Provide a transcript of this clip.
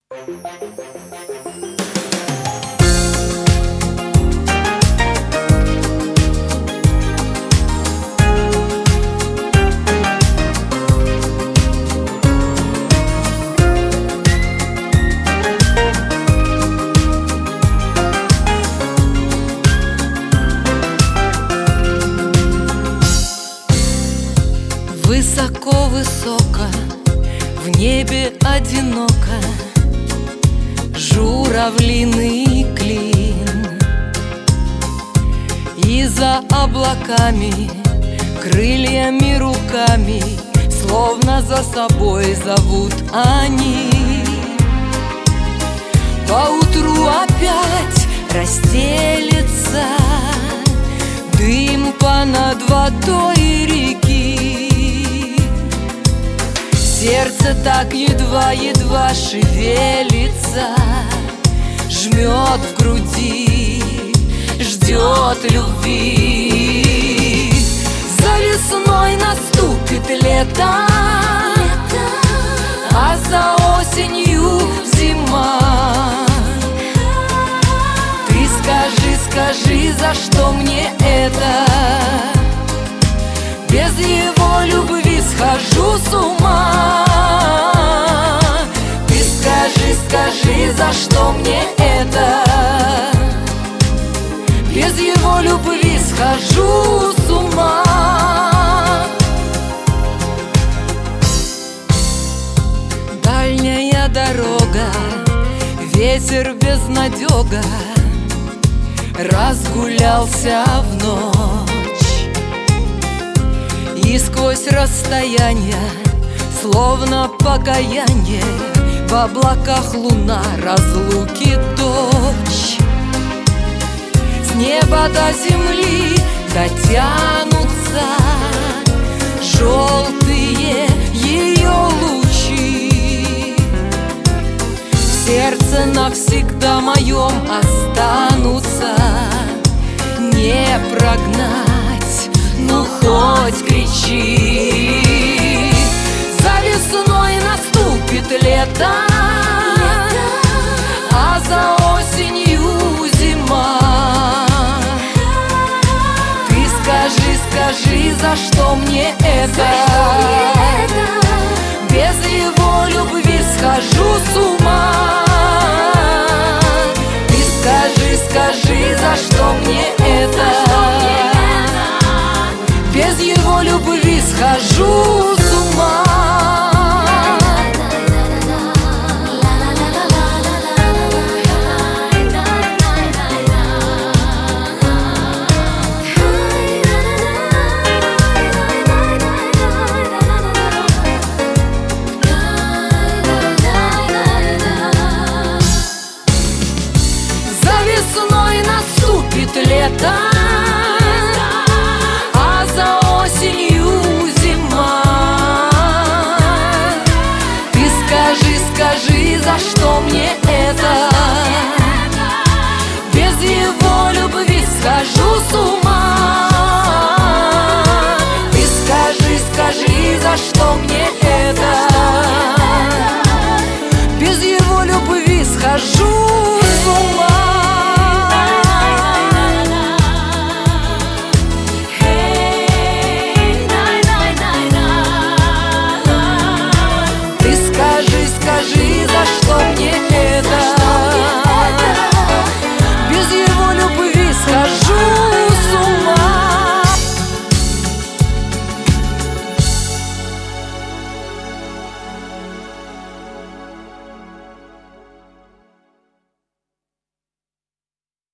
Высоко-высоко в небе одиноко журавлиный клин, и за облаками крыльями руками словно за собой зовут они. Поутру опять расстелется дым понад водой реки. Сердце так едва-едва шевелится, жмет в груди, ждет любви. За весной наступит лето, а за осенью зима. Ты скажи, скажи, за что мне это? Без его любви схожу с ума. Ты скажи, скажи, за что мне это? Без его любви схожу с ума. Дальняя дорога, ветер безнадега, разгулялся в ночь. И сквозь расстояние, словно покаяние, в облаках луна, разлуки дочь. С неба до земли дотянутся желтые ее лучи. В сердце навсегда моем останутся, не прогнать, ну хоть кричи. За весной наступит лето, а за осенью зима. Ты скажи, скажи, за что мне это? Без его любви схожу с ума. Ты скажи, скажи, за что мне это? Без его любви схожу с ума. За весной наступит лето, а за осенью зима. Ты скажи, скажи, за что мне это? Без его любви схожу с ума. Ты скажи, скажи, за что мне это? Без его любви схожу с ума. Скажи, за что мне это?